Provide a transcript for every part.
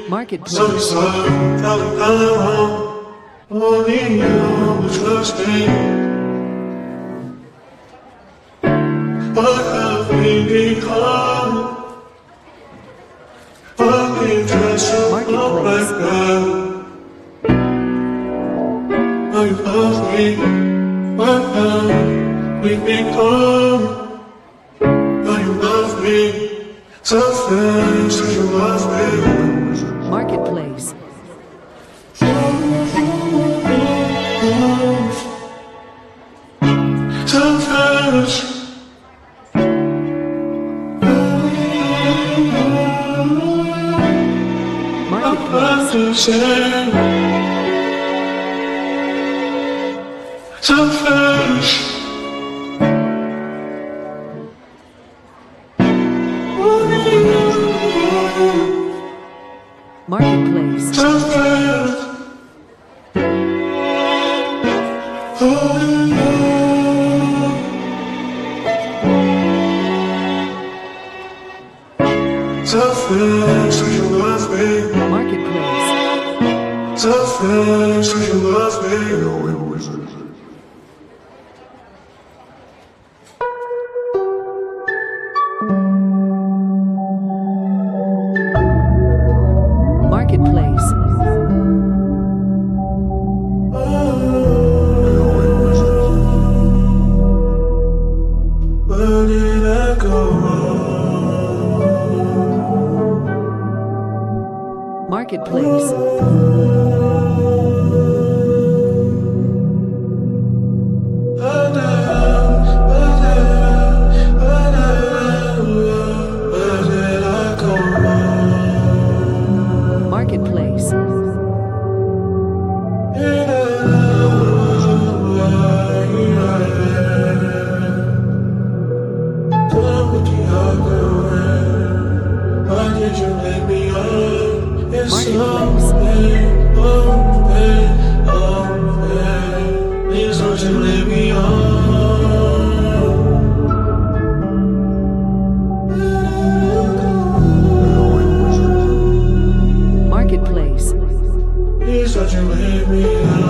Marketplace. Only you trust me. What have we become? Fucking dress up like that. Now you love me. What have we become? Now you love me. So fast, you love me. Marketplace. So fast. So fast. Marketplace. So fast. So fast, you love me. Marketplace. So fast, you love me. Marketplace. Where did I go wrong? Marketplace. Marketplace. Why did you let me on? It's so Marketplace. bad, oh bad, oh bad. Please don't you let me on. Marketplace. Please don't you let me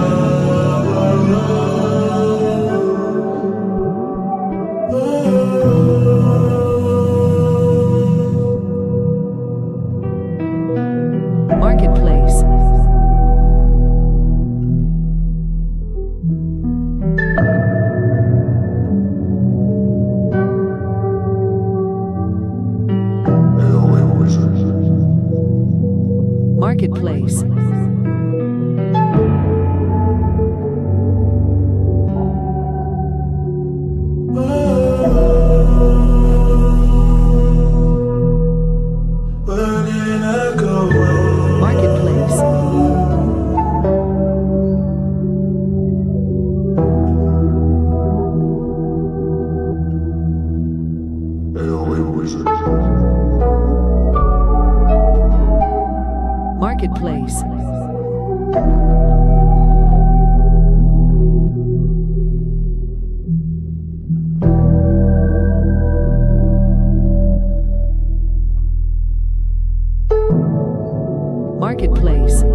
Marketplace. Marketplace. Where did I go wrong? Marketplace. Marketplace. Marketplace.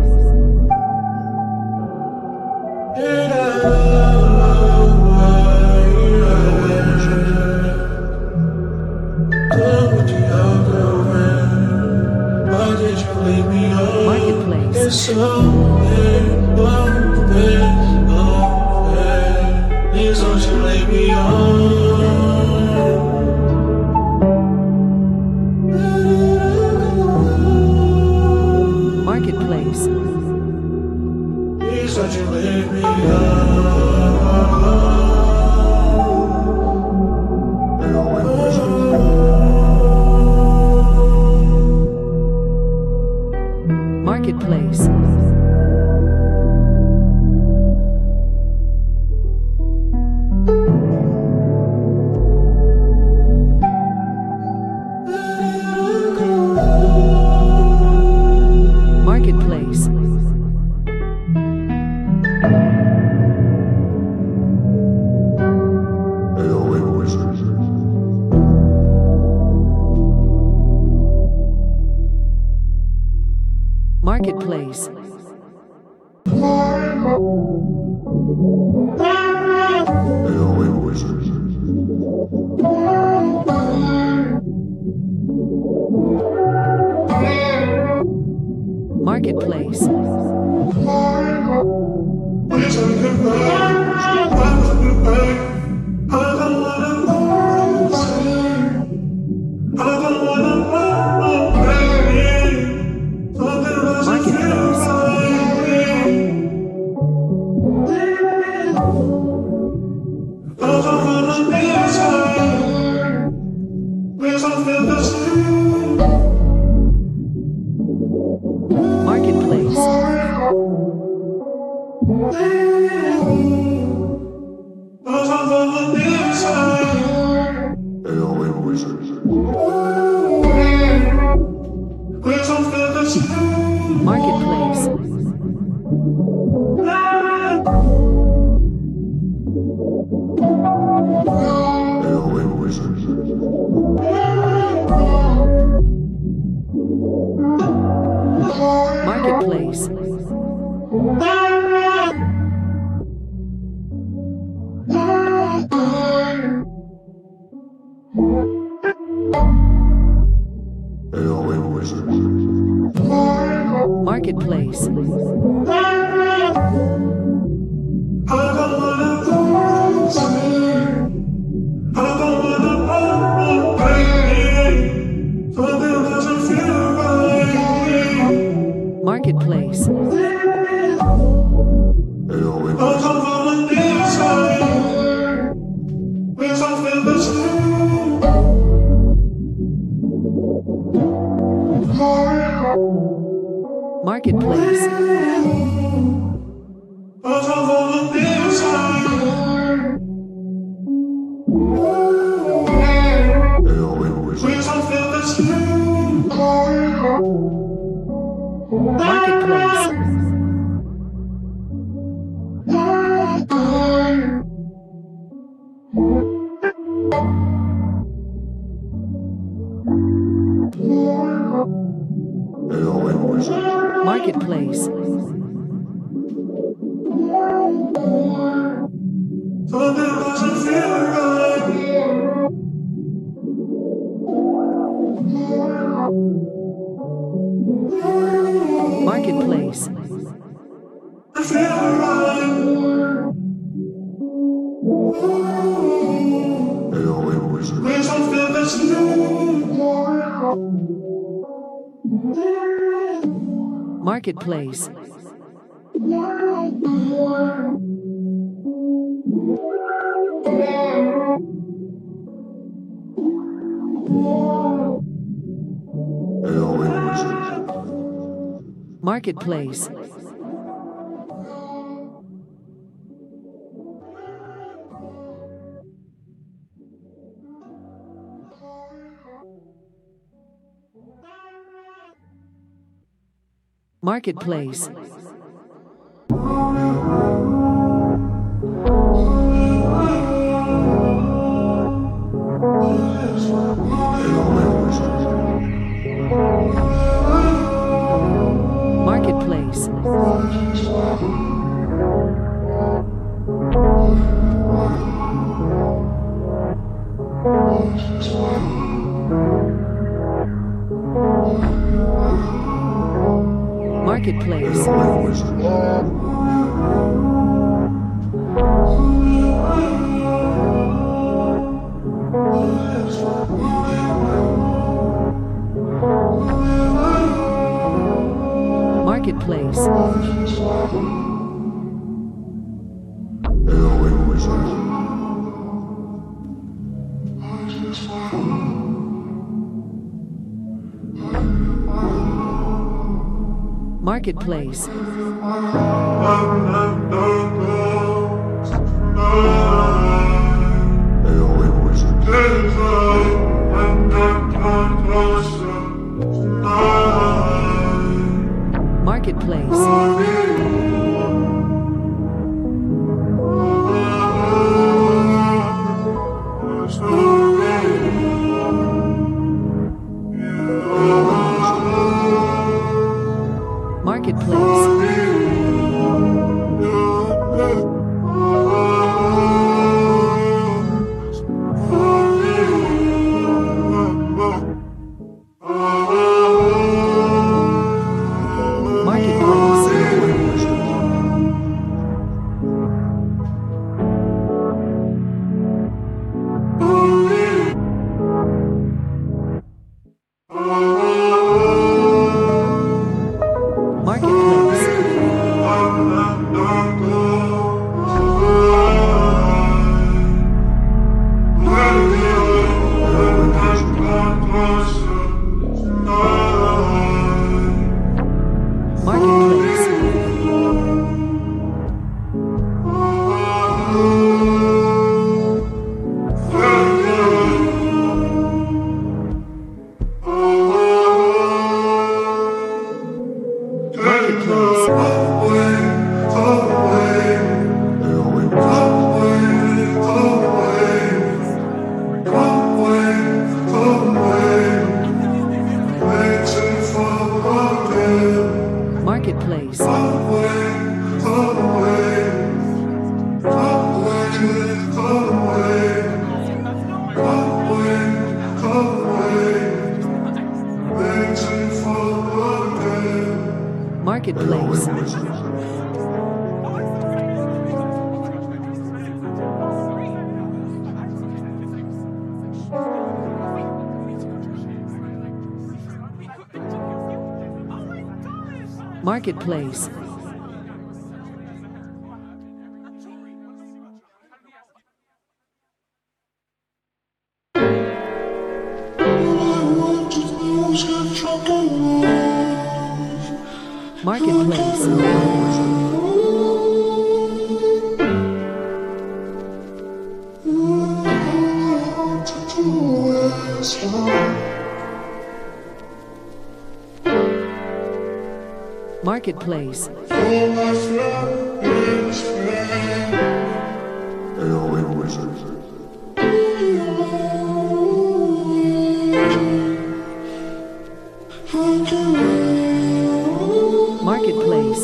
Why did you leave me on? Marketplace. It's so bad, oh bad, oh bad. Please don't you leave me on. Marketplace. Please don't you leave me on. Marketplace. Marketplace. Marketplace. Marketplace. Marketplace. Marketplace. Marketplace. Marketplace. Marketplace. Marketplace. Marketplace. Marketplace. Marketplace. Marketplace. Marketplace. Marketplace. Marketplace. Marketplace. Marketplace. Marketplace. Marketplace. Marketplace. Marketplace. Marketplace. Marketplace. Marketplace.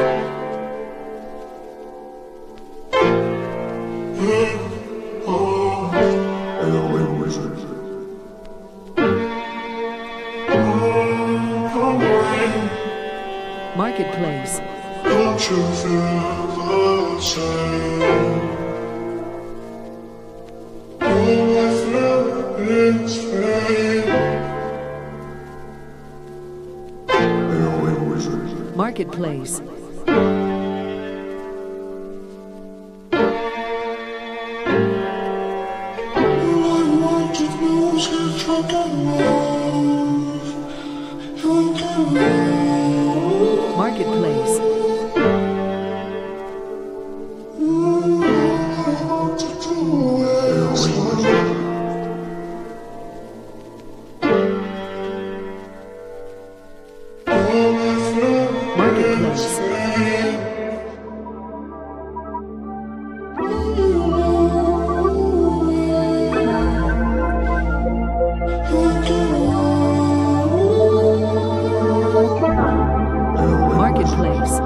Marketplace. Don't you feel the same? All I feel is pain. Marketplace. Marketplace. Marketplace.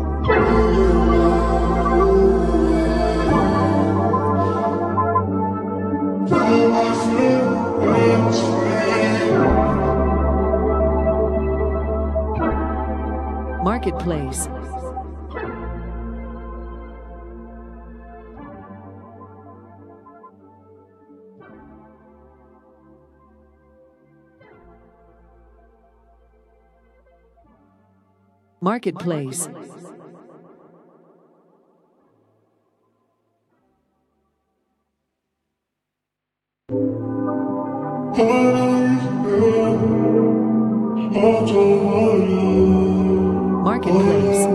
Marketplace. Marketplace. Marketplace.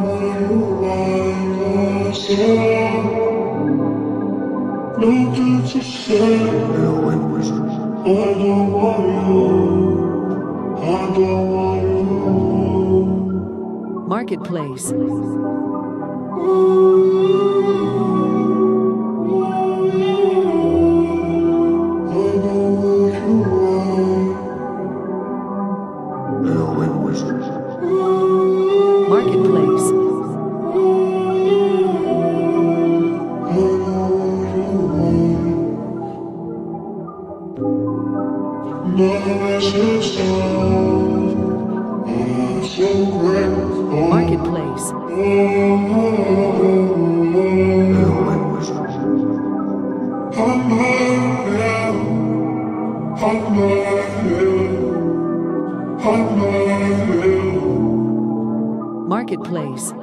Marketplace. Marketplace. Marketplace. Marketplace.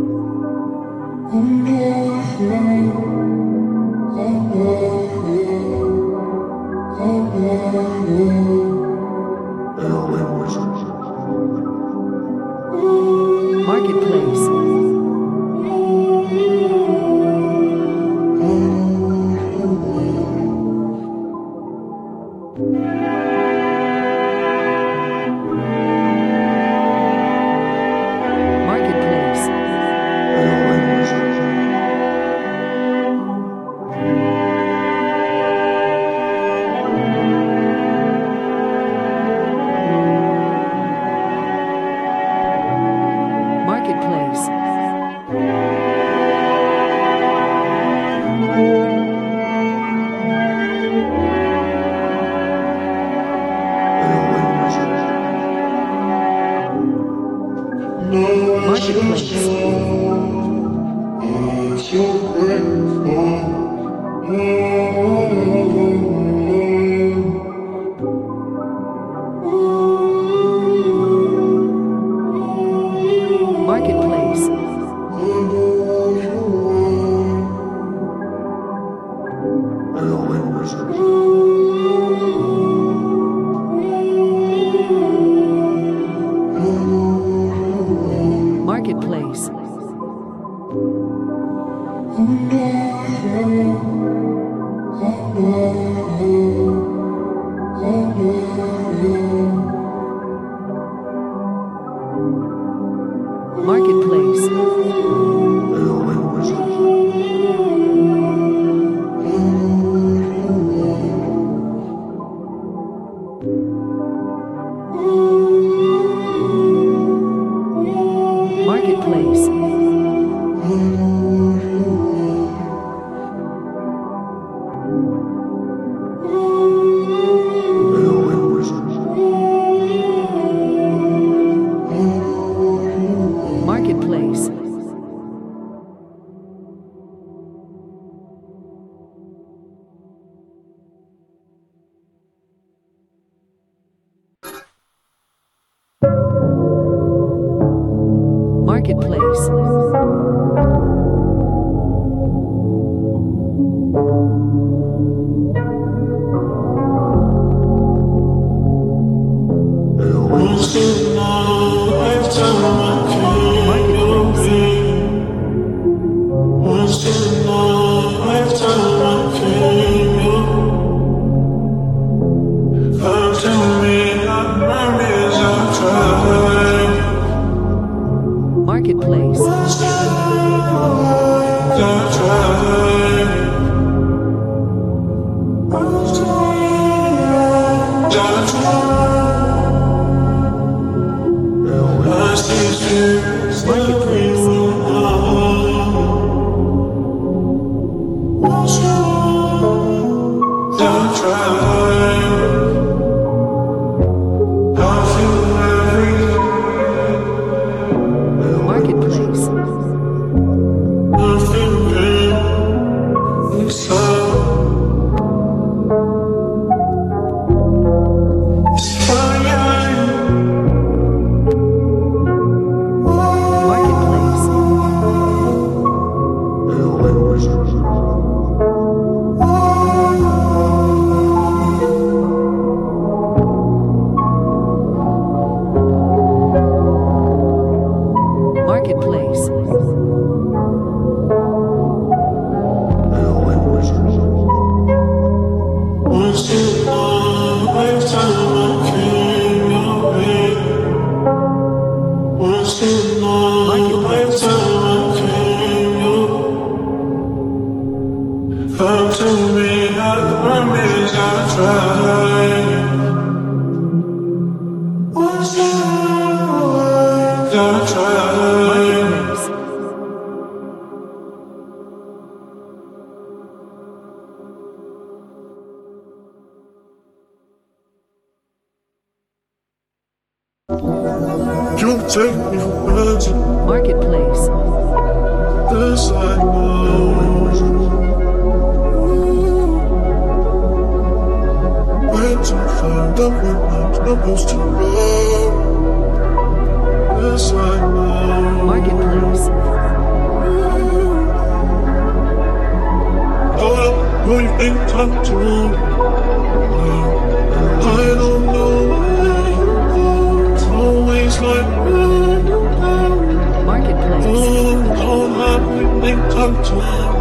Marketplace. Marketplace. Marketplace. Marketplace. Marketplace. Marketplace. Marketplace. Marketplace. Marketplace. Once in a lifetime I came your way. Once in a lifetime I came your way. Tell me how many years I've tried. Marketplace. I've tried. I've tried. I see tears everywhere. I've tried. I feel everything. Marketplace. I feel pain inside. It's fine. Marketplace. Marketplace. Once in a lifetime I came your way. Once in a lifetime I came your way. Tell me how many years I've tried. Once in a lifetime Marketplace. You take me for granted. Marketplace. This I know. Where to find out what I'm supposed to know? This I know. Marketplace. Hold up, who you think I'm to? I don't know where you go. It's always like where you go. Marketplace. Don't have we think I'm to?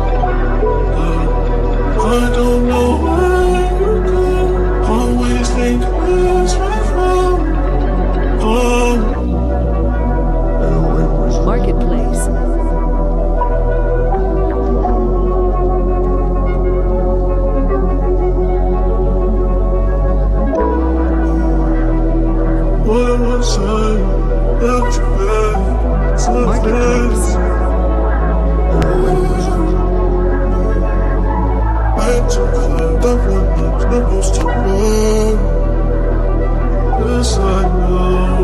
I don't know where you go. Always think where's my phone? Marketplace. What was I left you back? Marketplace. Where to find out what I'm supposed to know? Yes, I know.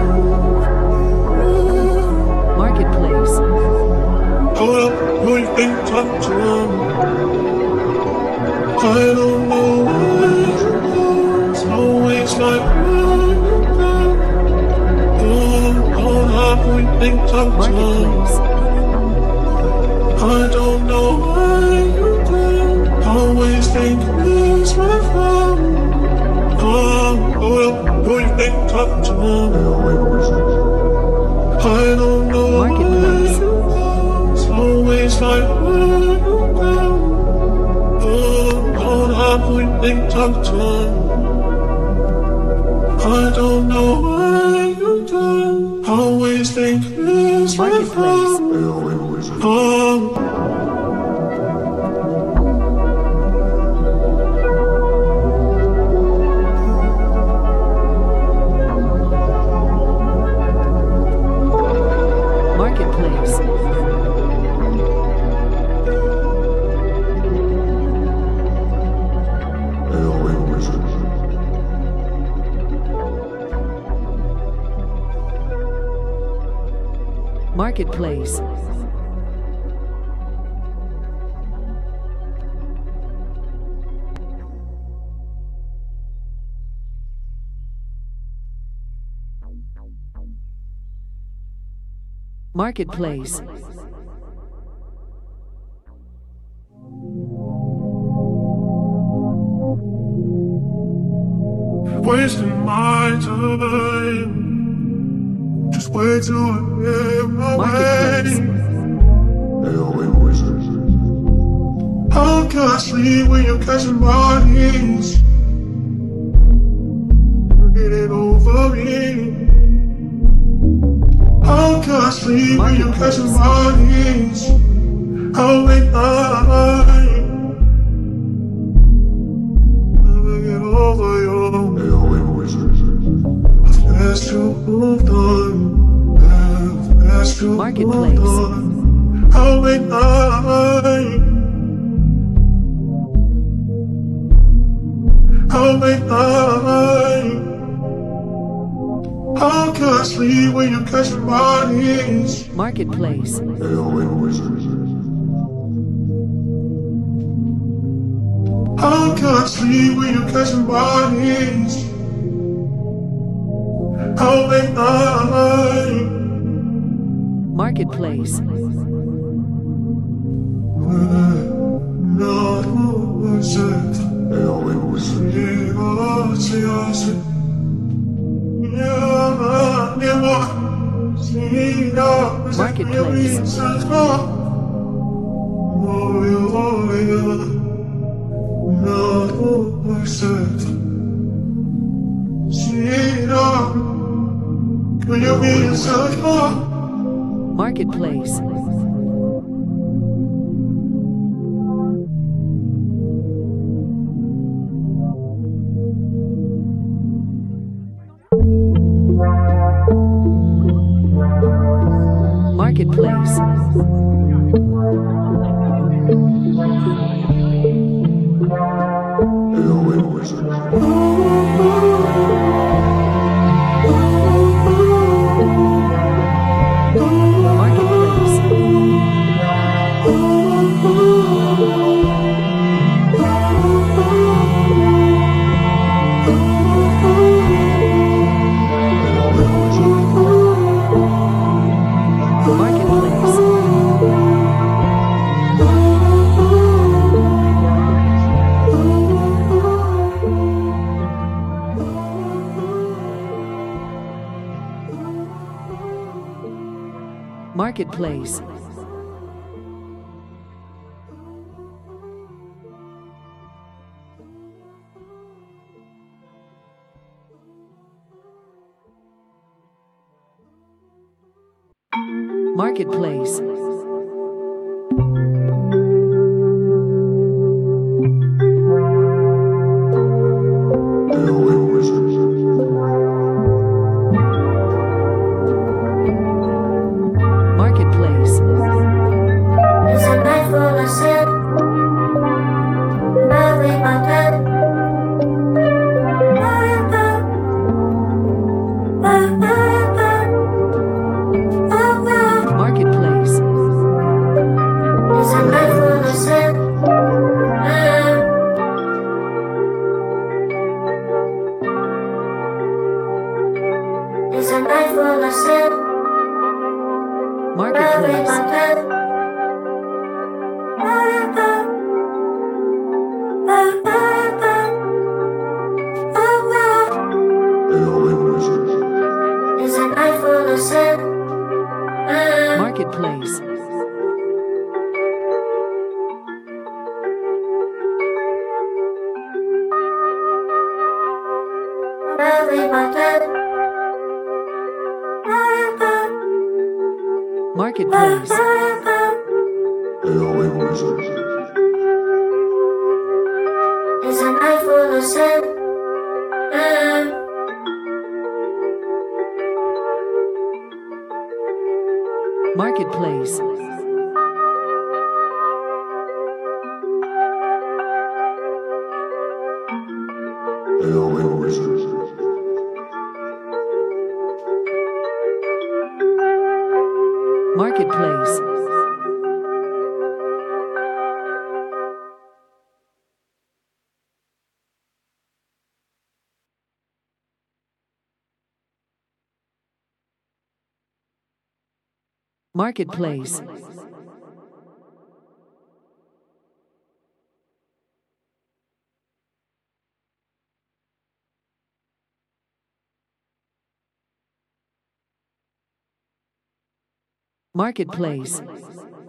Marketplace. Hold up, who you think I'm to? I don't know where you go. It's always like where you go. Hold up, who you think I'm to? Marketplace. I don't know where you go. Always think where's my phone? Hold up, who you think I'm to? I don't know where Marketplace. you go. It's always like where you go. Hold up, who you think I'm to? I don't know where you go. Always think where's my Marketplace. phone? Marketplace. Marketplace. Marketplace. Wasting my time. Just wait till I get my Marketplace. way. How can I sleep when you're catching bodies? Forget it over me. How can I sleep when you're catching bodies? How late night? Never get over you. Fast to moved on. Fast to Marketplace. moved on. How late night? How late night? How can I sleep when you're catching bodies? Marketplace. How can I sleep when you're catching bodies? How late night? Marketplace. Not was it? Marketplace. Can you be yourself more? Marketplace. Marketplace. Marketplace. Marketplace. Marketplace. Marketplace. Marketplace. It's a night full of sin. Bury my dead. Marketplace. It's a night full of sin. It's a night full of sin. Bury Marketplace. my dead. It's a night full of sin. Marketplace. Bury my dead. Marketplace. It's a night full of sin. Marketplace. Marketplace. Marketplace. Marketplace.